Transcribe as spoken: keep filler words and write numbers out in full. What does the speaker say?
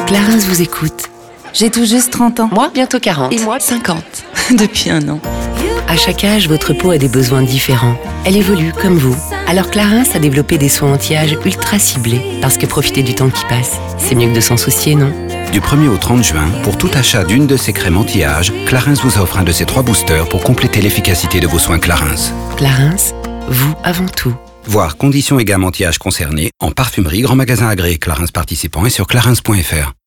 Clarins vous écoute. J'ai tout juste trente ans. Moi, bientôt quarante. Et moi, cinquante. Depuis un an. À chaque âge, votre peau a des besoins différents. Elle évolue comme vous. Alors Clarins a développé des soins anti-âge ultra ciblés. Parce que profiter du temps qui passe, c'est mieux que de s'en soucier, non ? Du premier au trente juin, pour tout achat d'une de ces crèmes anti-âge, Clarins vous offre un de ses trois boosters pour compléter l'efficacité de vos soins Clarins. Clarins, vous avant tout. Voir conditions et gamme anti-âge concernées en parfumerie, grand magasin agréé Clarins participant et sur clarins point f r.